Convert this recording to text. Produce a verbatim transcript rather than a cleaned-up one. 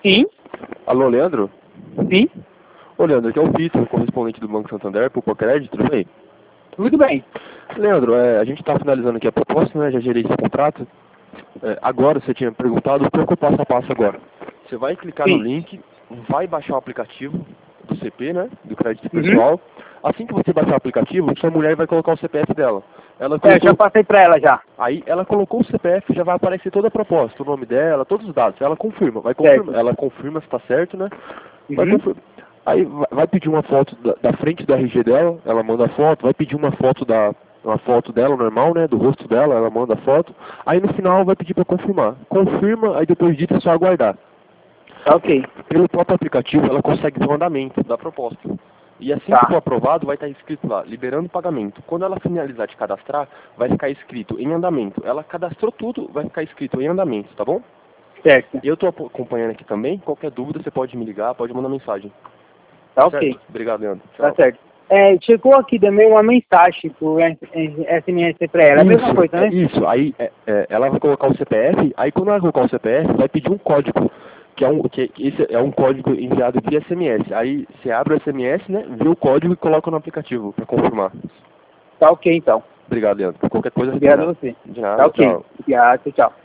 Sim, Alô, Leandro? sim, Ô, Leandro, aqui é o Vitor, correspondente do Banco Santander, por Pocred, tudo bem? tudo bem. Leandro, é, a gente está finalizando aqui a proposta, né? Já gerei esse contrato. É, agora, você tinha perguntado qual que é o passo a passo agora. Você vai clicar no Sim. link, vai baixar o aplicativo do C P, né? Do crédito Uhum. pessoal. Assim que você baixar o aplicativo, sua mulher vai colocar o C P F dela. Ela É, eu já colocou... passei pra ela já. Aí ela colocou o C P F, já vai aparecer toda a proposta, o nome dela, todos os dados. Ela confirma, vai confirmar, Certo. ela confirma se está certo, né? Vai Uhum. confirmar. Aí vai vai pedir uma foto da, da frente do R G dela, ela manda a foto, vai pedir uma foto da uma foto dela normal, né, do rosto dela, ela manda a foto. Aí no final vai pedir para confirmar. Confirma, aí depois disso é só aguardar. Tá ok. Pelo próprio aplicativo ela consegue ver o andamento da proposta. E assim que Tá. for aprovado, vai estar escrito lá, liberando o pagamento. Quando ela finalizar de cadastrar, vai ficar escrito em andamento. Ela cadastrou tudo, vai ficar escrito em andamento, tá bom? Certo. Eu estou acompanhando aqui também. Qualquer dúvida você pode me ligar, pode mandar mensagem. Tá Certo? ok. Obrigado, Leandro. Tá Tchau. certo. É, chegou aqui também uma mensagem por S M S pra ela. É a mesma Isso, coisa, é né? isso. Aí é, é, ela vai colocar o C P F, aí quando ela colocar o C P F, vai pedir um código, que é um, que, que esse é um código enviado via S M S. Aí você abre o S M S, né, vê o código e coloca no aplicativo para confirmar. Tá ok, então. Obrigado, Leandro. Qualquer coisa, Obrigado a retornar. você. De Tá nada, ok. tchau. Obrigado, tchau.